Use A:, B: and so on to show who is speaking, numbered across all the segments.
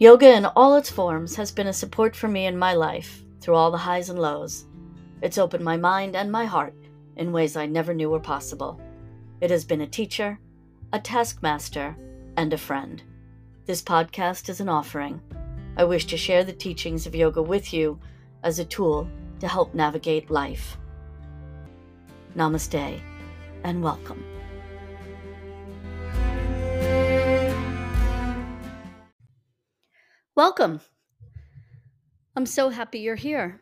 A: Yoga in all its forms has been a support for me in my life through all the highs and lows. It's opened my mind and my heart in ways I never knew were possible. It has been a teacher, a taskmaster, and a friend. This podcast is an offering. I wish to share the teachings of yoga with you as a tool to help navigate life. Namaste and welcome. Welcome. I'm so happy you're here.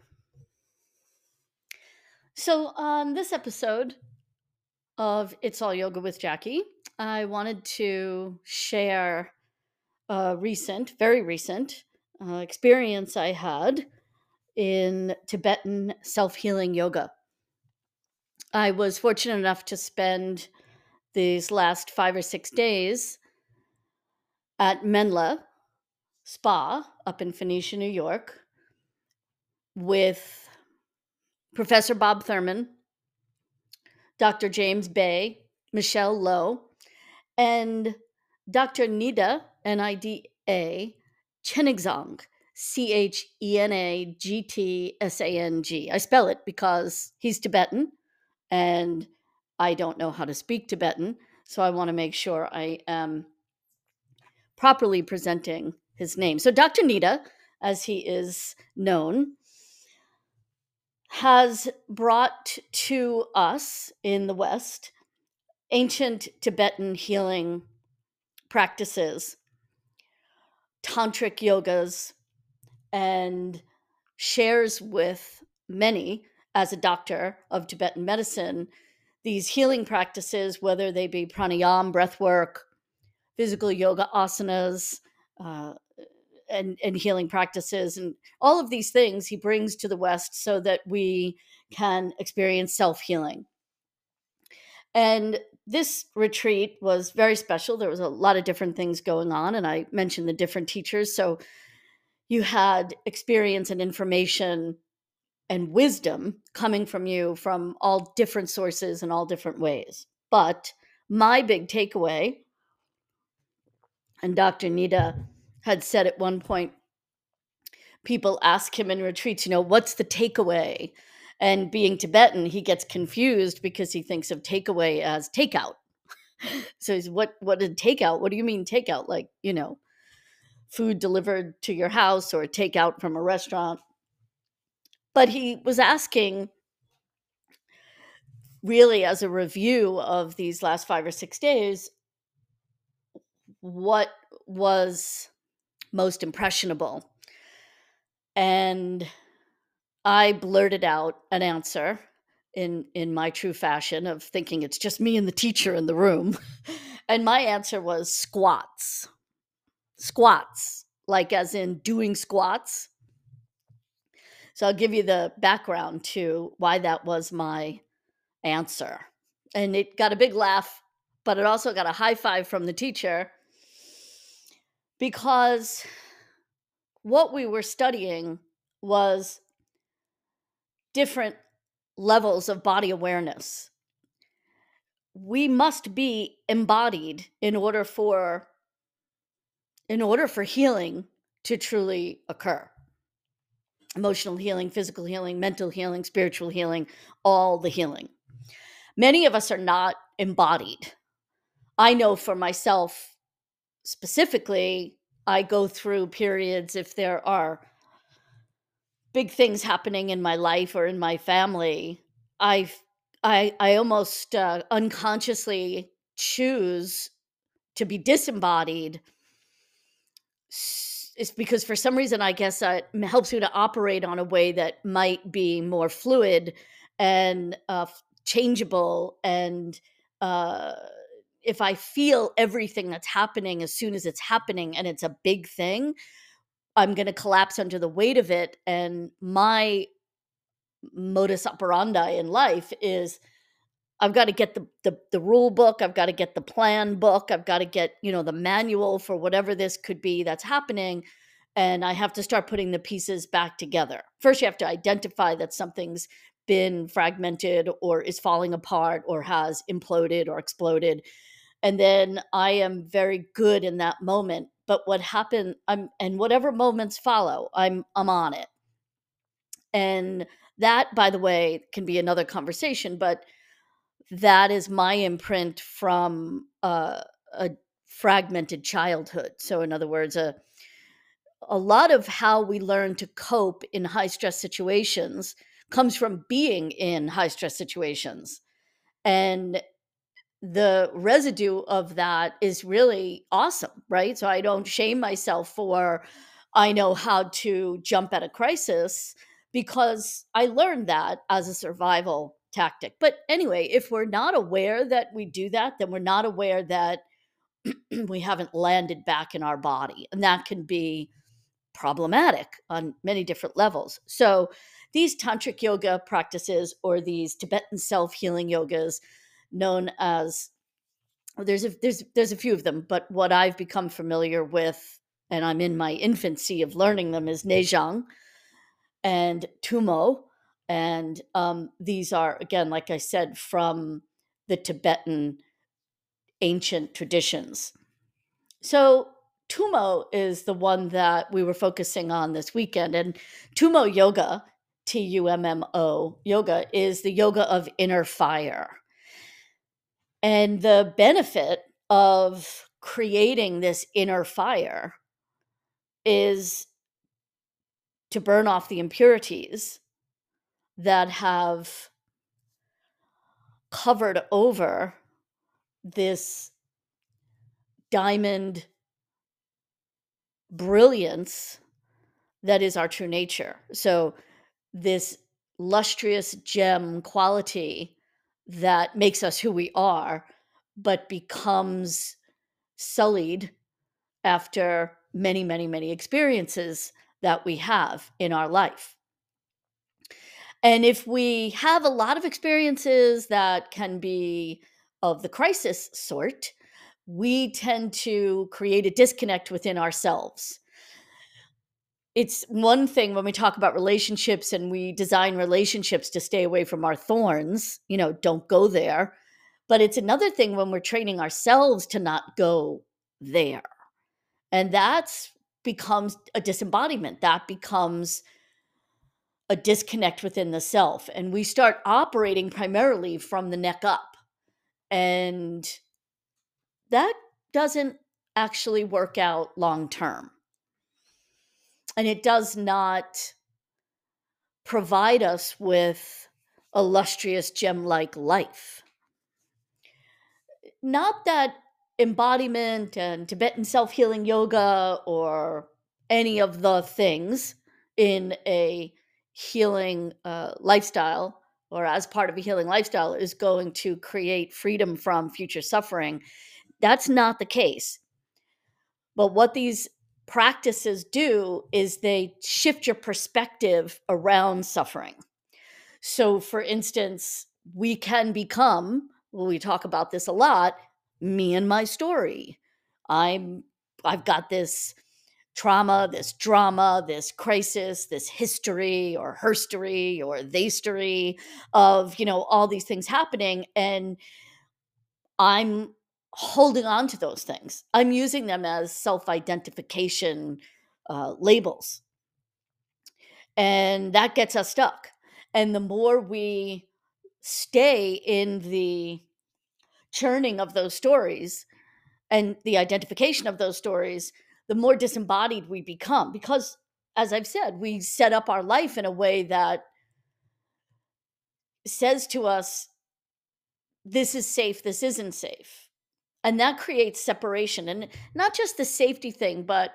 A: So, on this episode of It's All Yoga with Jackie, I wanted to share a very recent experience I had in Tibetan self-healing yoga. I was fortunate enough to spend these last 5 or 6 days at Menla Spa up in Phoenicia, New York, with Professor Bob Thurman, Dr. James Bay, Michelle Lowe, and Dr. Nida, Nida Chenagtsang, Chenagtsang. I spell it because he's Tibetan and I don't know how to speak Tibetan, so I want to make sure I am properly presenting his name. So Dr. Nida, as he is known, has brought to us in the West ancient Tibetan healing practices, tantric yogas, and shares with many, as a doctor of Tibetan medicine, these healing practices, whether they be pranayama, breath work, physical yoga asanas, and healing practices, and all of these things he brings to the West so that we can experience self-healing. And this retreat was very special. There was a lot of different things going on, and I mentioned the different teachers. So you had experience and information and wisdom coming from you from all different sources in all different ways. But my big takeaway, and Dr. Nida had said at one point, people ask him in retreats, what's the takeaway? And being Tibetan, he gets confused because he thinks of takeaway as takeout. So he's, what did takeout? What do you mean takeout? Like, food delivered to your house or takeout from a restaurant. But he was asking, really as a review of these last 5 or 6 days, what was most impressionable? And I blurted out an answer in my true fashion of thinking it's just me and the teacher in the room. And my answer was squats. Squats, like as in doing squats. So I'll give you the background to why that was my answer. And it got a big laugh, but it also got a high five from the teacher, because what we were studying was different levels of body awareness. We must be embodied in order for healing to truly occur. Emotional healing, physical healing, mental healing, spiritual healing, all the healing. Many of us are not embodied. I know for myself specifically, I go through periods, if there are big things happening in my life or in my family, I almost unconsciously choose to be disembodied. It's because for some reason, I guess it helps me to operate on a way that might be more fluid and changeable. And if I feel everything that's happening as soon as it's happening and it's a big thing, I'm going to collapse under the weight of it. And my modus operandi in life is I've got to get the rule book. I've got to get the plan book. I've got to get, the manual for whatever this could be that's happening. And I have to start putting the pieces back together. First, you have to identify that something's been fragmented or is falling apart or has imploded or exploded. And then I am very good in that moment. but what happened, and whatever moments follow, I'm on it. And that, by the way, can be another conversation, but that is my imprint from a fragmented childhood. So, in other words, a lot of how we learn to cope in high stress situations comes from being in high stress situations. And the residue of that is really awesome, right? So I don't shame myself for I know how to jump at a crisis because I learned that as a survival tactic. But anyway, if we're not aware that we do that, then we're not aware that we haven't landed back in our body. And that can be problematic on many different levels. So these tantric yoga practices or these Tibetan self-healing yogas known as there's a few of them, but what I've become familiar with, and I'm in my infancy of learning them, is Neijang and Tumo, and these are again, like I said, from the Tibetan ancient traditions. So Tumo is the one that we were focusing on this weekend, and Tumo yoga, Tummo yoga, is the yoga of inner fire. And the benefit of creating this inner fire is to burn off the impurities that have covered over this diamond brilliance that is our true nature. So, this lustrous gem quality that makes us who we are, but becomes sullied after many, many, many experiences that we have in our life. And if we have a lot of experiences that can be of the crisis sort, we tend to create a disconnect within ourselves. It's one thing when we talk about relationships and we design relationships to stay away from our thorns, don't go there. But it's another thing when we're training ourselves to not go there. And that's becomes a disembodiment. That becomes a disconnect within the self. And we start operating primarily from the neck up. And that doesn't actually work out long term. And it does not provide us with a lustrous gem like life. Not that embodiment and Tibetan self healing yoga or any of the things in a healing lifestyle or as part of a healing lifestyle is going to create freedom from future suffering. That's not the case. But what these practices do is they shift your perspective around suffering. So, for instance, we can become, well, we talk about this a lot, me and my story. I've got this trauma, this drama, this crisis, this history or herstory or theystory of, all these things happening. And I'm holding on to those things. I'm using them as self-identification labels. And that gets us stuck. And the more we stay in the churning of those stories and the identification of those stories, the more disembodied we become. Because, as I've said, we set up our life in a way that says to us, this is safe, this isn't safe. And that creates separation. And not just the safety thing, but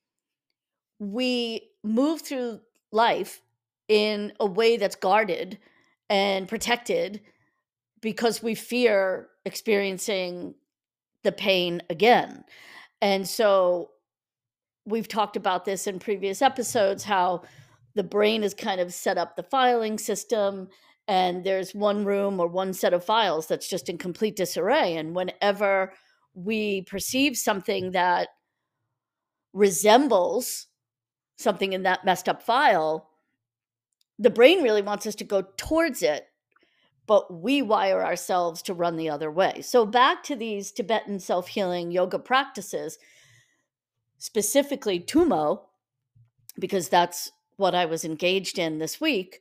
A: we move through life in a way that's guarded and protected because we fear experiencing the pain again. And so we've talked about this in previous episodes, how the brain is kind of set up the filing system, and there's one room or one set of files that's just in complete disarray. And whenever we perceive something that resembles something in that messed up file, the brain really wants us to go towards it, but we wire ourselves to run the other way. So back to these Tibetan self-healing yoga practices, specifically Tummo, because that's what I was engaged in this week,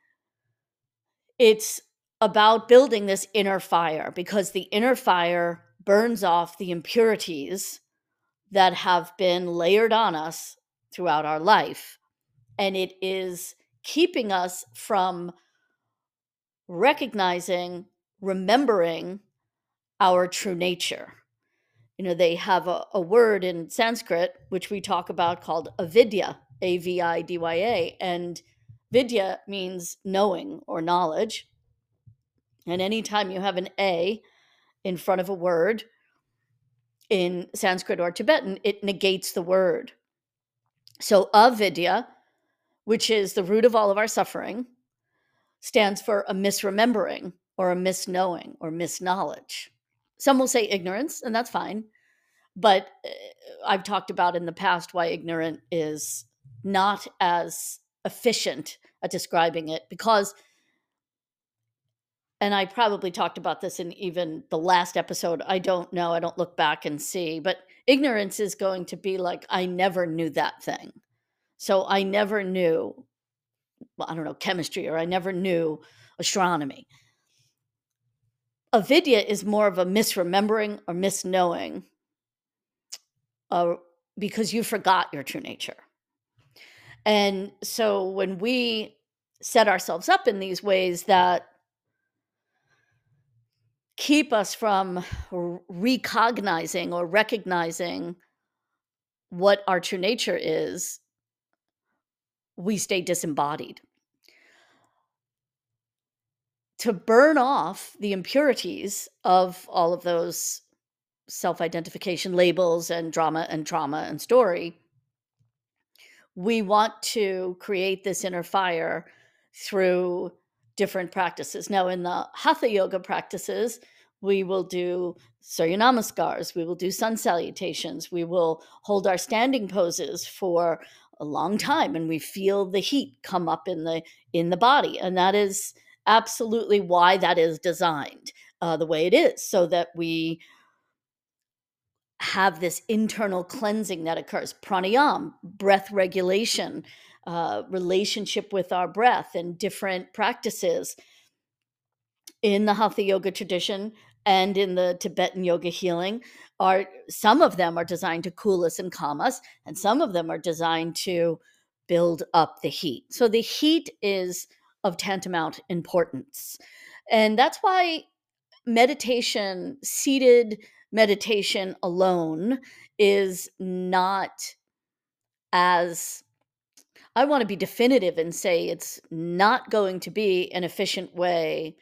A: it's about building this inner fire, because the inner fire burns off the impurities that have been layered on us throughout our life. And it is keeping us from recognizing, remembering our true nature. They have a word in Sanskrit, which we talk about, called avidya, Avidya. And vidya means knowing or knowledge. And anytime you have an A in front of a word in Sanskrit or Tibetan, it negates the word. So avidya, which is the root of all of our suffering, stands for a misremembering or a misknowing or misknowledge. Some will say ignorance, and that's fine. But I've talked about in the past why ignorant is not as efficient at describing it, because, and I probably talked about this in even the last episode, I don't know, I don't look back and see, but ignorance is going to be like, I never knew that thing. So I never knew, well, I don't know, chemistry, or I never knew astronomy. Avidya is more of a misremembering or misknowing, because you forgot your true nature. And so when we set ourselves up in these ways that keep us from recognizing or recognizing what our true nature is, we stay disembodied. To burn off the impurities of all of those self-identification labels and drama and trauma and story, we want to create this inner fire through different practices. Now, in the Hatha yoga practices, we will do Surya Namaskars, we will do sun salutations, we will hold our standing poses for a long time, and we feel the heat come up in the body. And that is absolutely why that is designed the way it is, so that we have this internal cleansing that occurs. Pranayam, breath regulation, relationship with our breath, and different practices in the Hatha yoga tradition and in the Tibetan yoga healing are, some of them are designed to cool us and calm us, and some of them are designed to build up the heat. So the heat is of tantamount importance. And that's why meditation, seated meditation alone, is not as, I want to be definitive and say it's not going to be an efficient way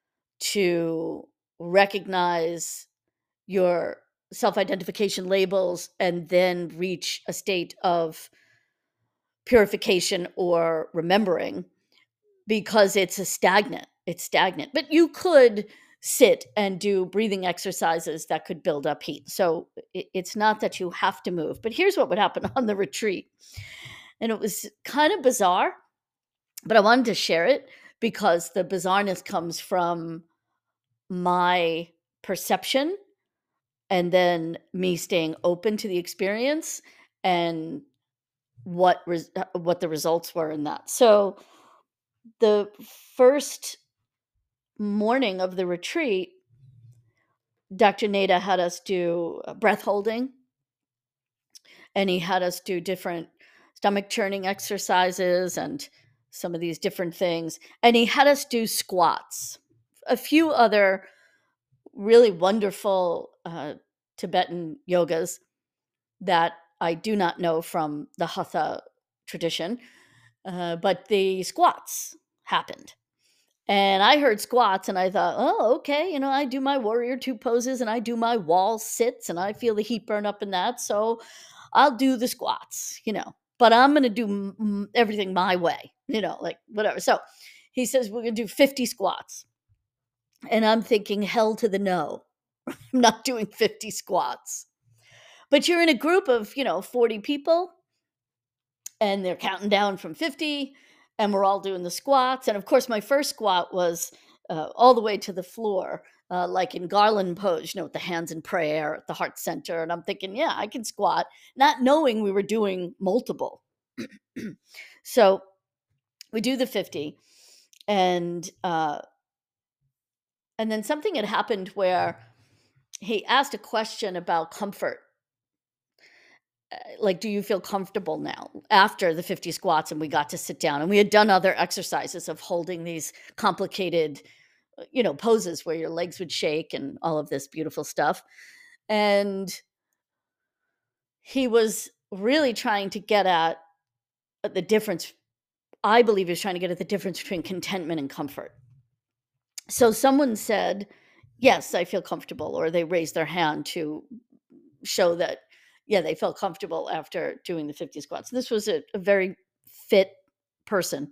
A: to recognize your self-identification labels and then reach a state of purification or remembering, because it's stagnant. But you could sit and do breathing exercises that could build up heat. So it's not that you have to move. But here's what would happen on the retreat. And it was kind of bizarre, but I wanted to share it because the bizarreness comes from my perception and then me staying open to the experience and what the results were in that. So the first morning of the retreat, Dr. Nada had us do breath holding, and he had us do different stomach churning exercises and some of these different things. And he had us do squats, a few other really wonderful Tibetan yogas that I do not know from the Hatha tradition, but the squats happened. And I heard squats and I thought, oh, okay, I do my warrior two poses and I do my wall sits and I feel the heat burn up in that. So I'll do the squats, but I'm going to do everything my way, like whatever. So he says, we're going to do 50 squats. And I'm thinking, hell to the no. I'm not doing 50 squats. But you're in a group of, 40 people and they're counting down from 50 and we're all doing the squats. And of course, my first squat was all the way to the floor. like in garland pose, with the hands in prayer at the heart center. And I'm thinking, yeah, I can squat, not knowing we were doing multiple. So we do the 50, and then something had happened where he asked a question about comfort. Like, do you feel comfortable now after the 50 squats? And we got to sit down, and we had done other exercises of holding these complicated, poses where your legs would shake and all of this beautiful stuff. And he was really trying to get at the difference. I believe he was trying to get at the difference between contentment and comfort. So someone said, yes, I feel comfortable, or they raised their hand to show that, yeah, they felt comfortable after doing the 50 squats. This was a very fit person.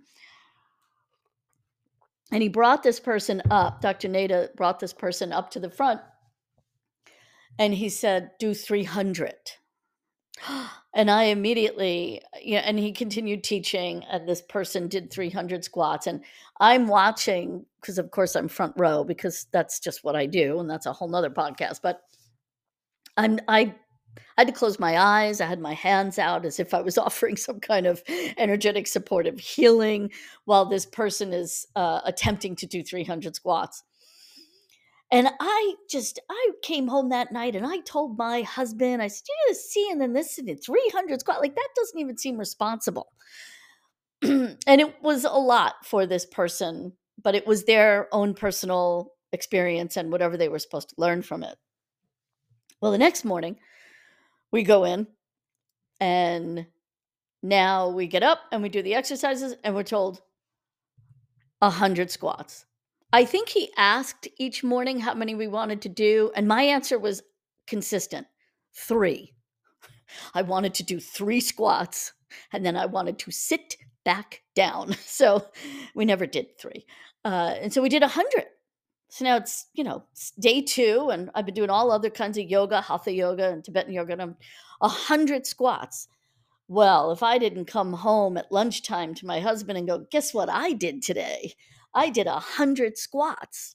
A: And he brought this person up, Dr. Nada brought this person up to the front, and he said, do 300. And I immediately, and he continued teaching, and this person did 300 squats. And I'm watching, because of course I'm front row, because that's just what I do. And that's a whole nother podcast. But I had to close my eyes. I had my hands out as if I was offering some kind of energetic supportive healing while this person is attempting to do 300 squats. And I came home that night and I told my husband, I said, yeah, see, and then this and 300 squat, like that doesn't even seem responsible. And it was a lot for this person, but it was their own personal experience and whatever they were supposed to learn from it. Well, the next morning we go in, and now we get up and we do the exercises, and we're told 100 squats. I think he asked each morning how many we wanted to do, and my answer was consistent: 3. I wanted to do 3 squats, and then I wanted to sit back down. So we never did 3. And so we did 100. So now it's, it's day 2, and I've been doing all other kinds of yoga, hatha yoga and Tibetan yoga, and I'm 100 squats. Well, if I didn't come home at lunchtime to my husband and go, guess what I did today? I did 100 squats.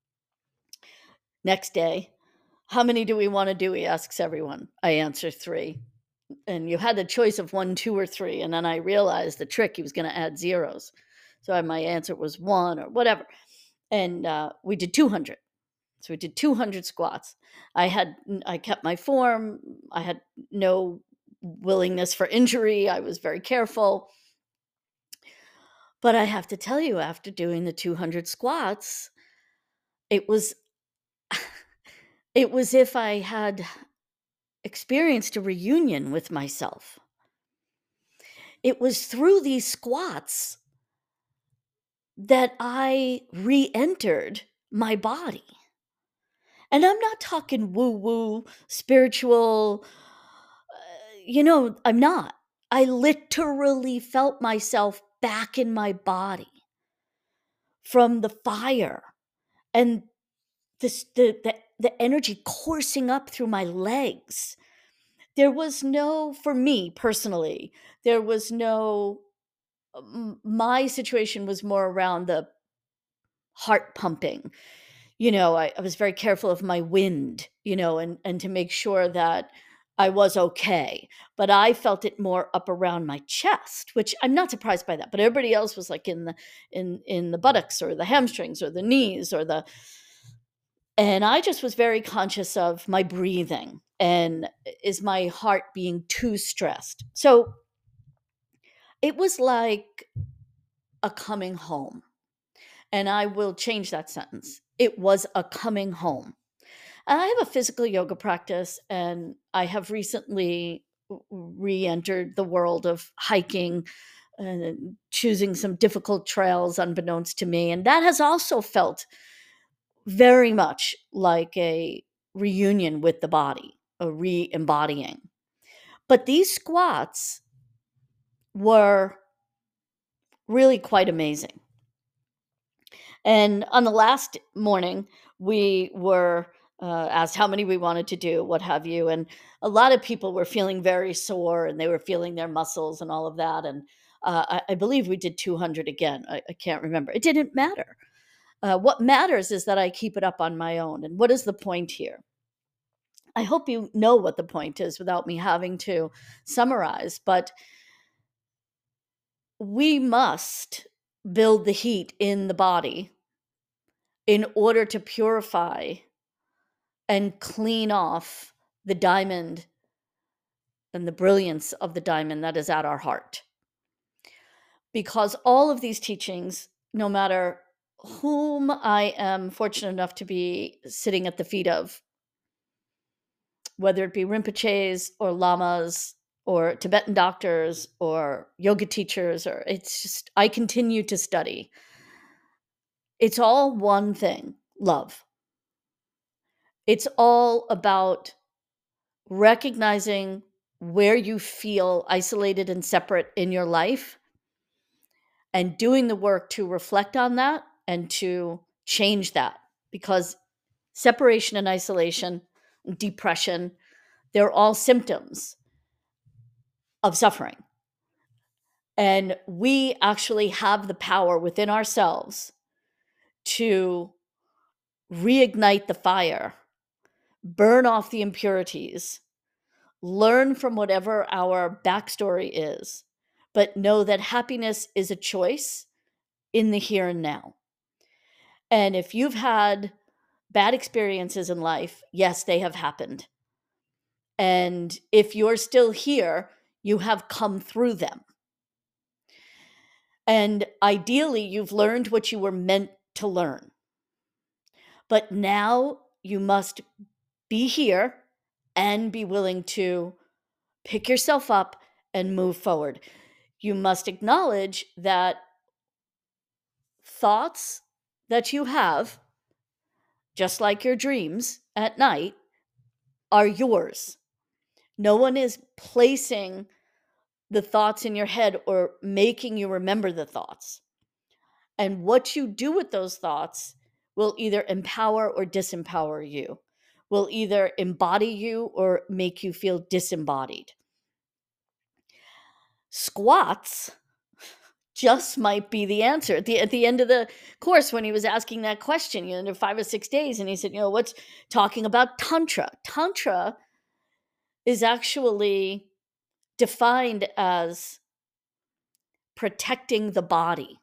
A: Next day, how many do we want to do? He asks everyone. I answer 3. And you had the choice of 1, 2, or 3. And then I realized the trick, he was going to add zeros. So my answer was 1 or whatever. And we did 200. So we did 200 squats. I kept my form. I had no willingness for injury. I was very careful. But I have to tell you, after doing the 200 squats, it was if I had experienced a reunion with myself. It was through these squats that I re-entered my body. And I'm not talking woo-woo, spiritual, I'm not. I literally felt myself back in my body from the fire and the energy coursing up through my legs. There was no, for me personally, there was no, my situation was more around the heart pumping. I was very careful of my wind, and to make sure that I was okay. But I felt it more up around my chest, which I'm not surprised by that. But everybody else was like in the buttocks or the hamstrings or the knees and I just was very conscious of my breathing and is my heart being too stressed. So it was like a coming home. And I will change that sentence. It was a coming home. And I have a physical yoga practice, and I have recently re-entered the world of hiking and choosing some difficult trails unbeknownst to me. And that has also felt very much like a reunion with the body, a re-embodying. But these squats were really quite amazing. And on the last morning, we were asked how many we wanted to do, what have you. And a lot of people were feeling very sore, and they were feeling their muscles and all of that. And I believe we did 200 again. I can't remember. It didn't matter. What matters is that I keep it up on my own. And what is the point here? I hope you know what the point is without me having to summarize, but we must build the heat in the body in order to purify and clean off the diamond and the brilliance of the diamond that is at our heart. Because all of these teachings, no matter whom I am fortunate enough to be sitting at the feet of, whether it be Rinpoches or lamas or Tibetan doctors or yoga teachers, or it's just, I continue to study. It's all one thing: love. It's all about recognizing where you feel isolated and separate in your life and doing the work to reflect on that and to change that. Because separation and isolation, depression, they're all symptoms of suffering. And we actually have the power within ourselves to reignite the fire, burn off the impurities, learn from whatever our backstory is, but know that happiness is a choice in the here and now. And if you've had bad experiences in life, yes, they have happened. And if you're still here, you have come through them. And ideally, you've learned what you were meant to learn. But now you must be here and be willing to pick yourself up and move forward. You must acknowledge that thoughts that you have, just like your dreams at night, are yours. No one is placing the thoughts in your head or making you remember the thoughts. And what you do with those thoughts will either empower or disempower you, will either embody you or make you feel disembodied. Squats just might be the answer. At the end of the course, when he was asking that question, in 5 or 6 days, and he said, what's talking about Tantra? Tantra is actually defined as protecting the body.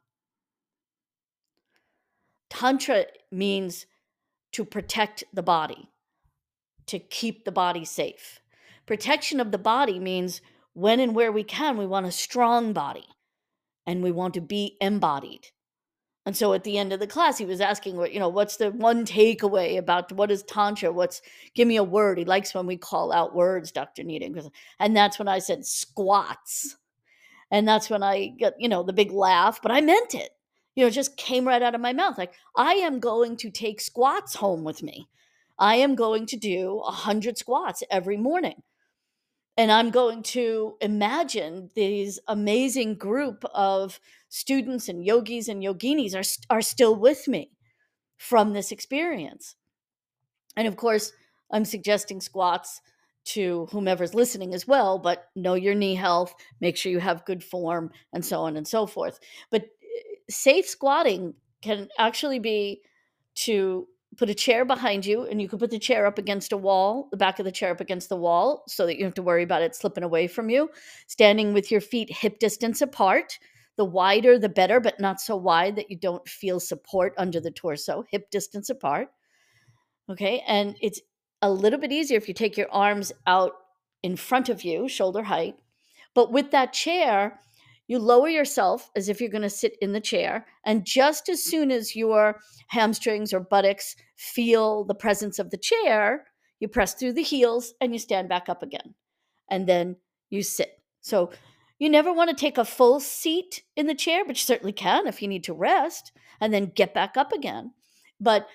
A: Tantra means to protect the body, to keep the body safe. Protection of the body means when and where we can, we want a strong body and we want to be embodied. And so at the end of the class, he was asking, what's the one takeaway about what is Tantra? Give me a word. He likes when we call out words, Dr. Needham. And that's when I said squats. And that's when I got, the big laugh, but I meant it. It just came right out of my mouth. Like, I am going to take squats home with me. I am going to do 100 squats every morning. And I'm going to imagine these amazing group of students and yogis and yoginis are still with me from this experience. And of course, I'm suggesting squats to whomever's listening as well, but know your knee health, make sure you have good form, and so on and so forth. But safe squatting can actually be to put a chair behind you, and you can put the chair up against a wall, the back of the chair up against the wall, so that you don't have to worry about it slipping away from you. Standing with your feet hip distance apart. The wider, the better, but not so wide that you don't feel support under the torso. Hip distance apart. Okay, and it's a little bit easier if you take your arms out in front of you, shoulder height. But with that chair, you lower yourself as if you're going to sit in the chair. And just as soon as your hamstrings or buttocks feel the presence of the chair, you press through the heels and you stand back up again. And then you sit. So you never want to take a full seat in the chair, but you certainly can if you need to rest and then get back up again. But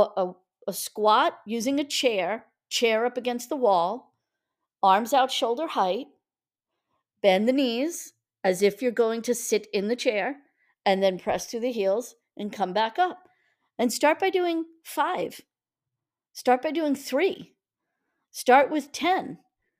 A: a squat using a chair up against the wall, arms out shoulder height, bend the knees as if you're going to sit in the chair, and then press through the heels and come back up. And start by doing 5. Start by doing 3. Start with 10.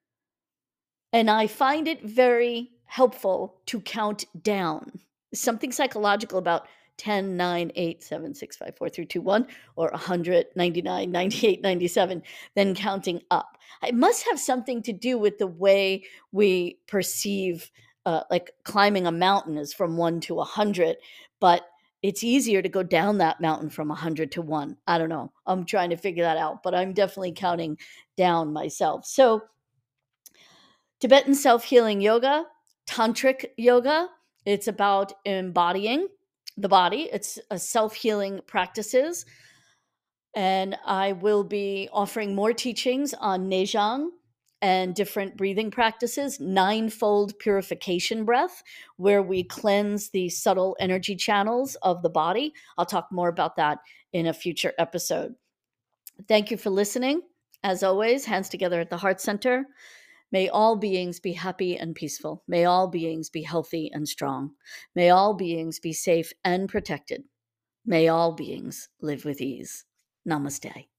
A: And I find it very helpful to count down. Something psychological about 10, 9, 8, 7, 6, 5, 4, 3, 2, 1, or 100, 99, 98, 97, then counting up. It must have something to do with the way we perceive, like climbing a mountain is from 1 to 100, but it's easier to go down that mountain from 100 to 1. I don't know. I'm trying to figure that out, but I'm definitely counting down myself. So, Tibetan self-healing yoga, tantric yoga, it's about embodying the body. It's a self-healing practices. And I will be offering more teachings on Neijang and different breathing practices, ninefold purification breath, where we cleanse the subtle energy channels of the body. I'll talk more about that in a future episode. Thank you for listening. As always, hands together at the heart center. May all beings be happy and peaceful. May all beings be healthy and strong. May all beings be safe and protected. May all beings live with ease. Namaste.